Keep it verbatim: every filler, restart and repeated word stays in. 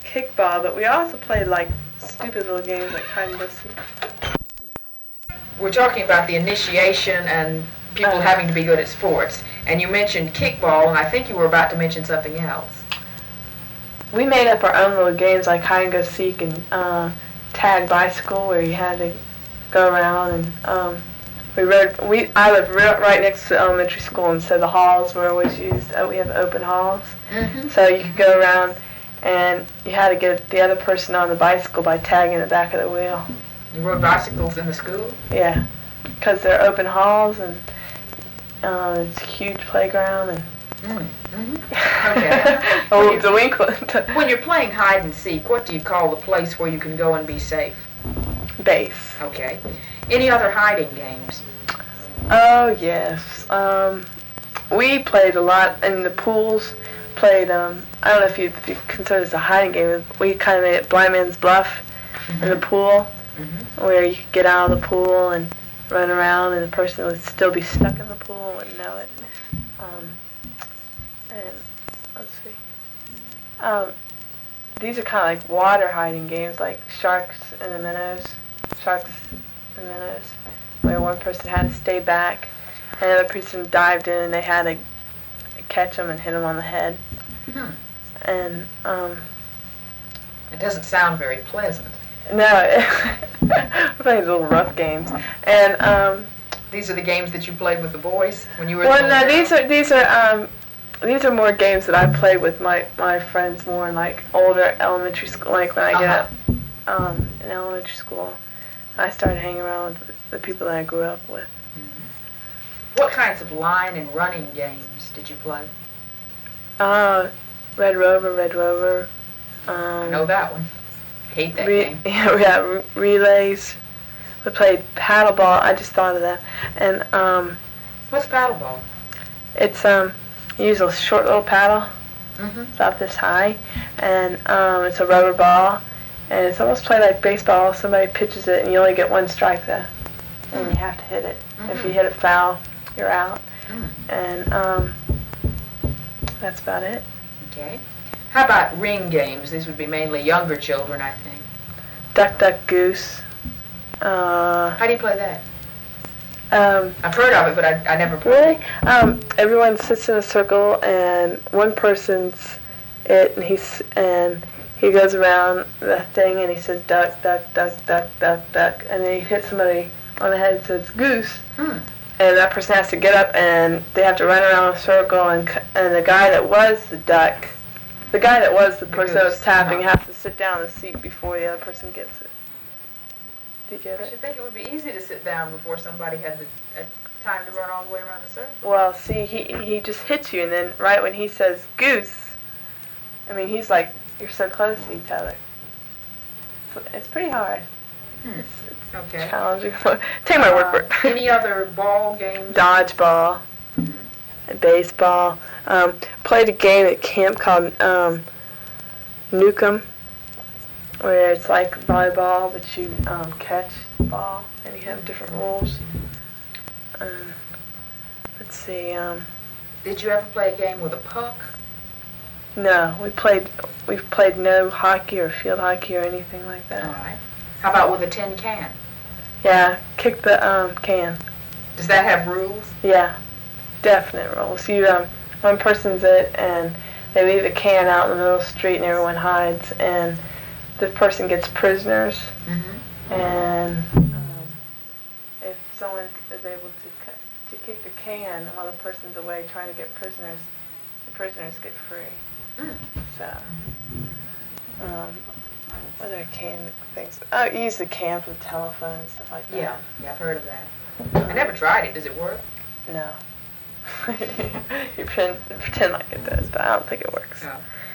kickball, but we also played like stupid little games like hide and go seek. We're talking about the initiation and people Uh, having to be good at sports. And you mentioned kickball, and I think you were about to mention something else. We made up our own little games like hide and go seek and uh, tag bicycle, where you had to go around and um, we rode. We I lived right next to elementary school, and so the halls were always used. Uh, we have open halls, Mm-hmm. so you could go around, and you had to get the other person on the bicycle by tagging the back of the wheel. You rode bicycles in the school? Yeah, because they're open halls and uh, it's a huge playground and. Mm. Mm-hmm. Okay. Oh, you, delinquent. When you're playing hide and seek, what do you call the place where you can go and be safe? Base. Okay. Any other hiding games? Oh yes. Um, we played a lot in the pools. Played. Um, I don't know if you if you consider this a hiding game. We kind of made it blind man's bluff Mm-hmm. in the pool, Mm-hmm. where you could get out of the pool and run around, and the person would still be stuck in the pool and wouldn't know it. Um, and let's see. Um, these are kind of like water hiding games, like sharks in the minnows, sharks in the minnows, where one person had to stay back, and another person dived in, and they had to catch them and hit them on the head. Hmm. And um, It doesn't sound very pleasant. no, we're playing little rough games, and um, These are the games that you played with the boys when you were. well, the no, little these girl? are these are um, these are more games that I played with my, my friends more in like older elementary school, like when I get Uh-huh. up um, in elementary school. I started hanging around with the people that I grew up with. Mm-hmm. What kinds of line and running games did you play? Uh, Red Rover, Red Rover. Um, I know that one. Hate that re- game. Yeah, we had re- relays. We played paddleball. I just thought of that. And um, What's paddleball? it's um, you use a short little paddle, Mm-hmm. about this high, and um, it's a rubber ball, and it's almost played like baseball. Somebody pitches it, and you only get one strike though, and you have to hit it. Mm-hmm. If you hit it foul, you're out. Mm. And um, that's about it. Okay. How about ring games? These would be mainly younger children, I think. Duck, duck, goose. Uh, How do you play that? um, I've heard of it, but I, I never played really? Um, everyone sits in a circle, and one person's it, and he's and he goes around the thing, and he says duck, duck, duck, duck, duck, duck, and then he hits somebody on the head and says goose, Mm. and that person has to get up, and they have to run around a circle, and c- and the guy that was the duck, the guy that was the The person that was goose, tapping, uh-huh. has to sit down in the seat before the other person gets it. Do you get I it? should think it would be easy to sit down before somebody had the uh, time to run all the way around the circle. Well, see, he he just hits you, and then right when he says goose, I mean, he's like, you're so close to each other. So it's pretty hard. Hmm. It's, it's Okay. challenging. Take my word for Uh, it. Any other ball games? Dodgeball, Mhm. and baseball. Um, played a game at camp called um, Nukem, where it's like volleyball, but you um, catch the ball, and you have different rules. Um, let's see. Um, Did you ever play a game with a puck? no, we played. We've played no hockey or field hockey or anything like All that. right. How about with a tin can? Yeah, kick the um, can. Does that have rules? Yeah, definite rules. You um, one person's it, and they leave a can out in the middle of the street, and everyone hides, and the person gets prisoners. Mm-hmm. And um, if someone is able to cu- to kick the can while the person's away trying to get prisoners, the prisoners get free. Mm. So, um, what other can things? Oh, you use the can for the telephone and stuff like that. Yeah, yeah, I've heard of that. I never tried it. Does it work? No. you pretend, pretend like it does, but I don't think it works. Oh.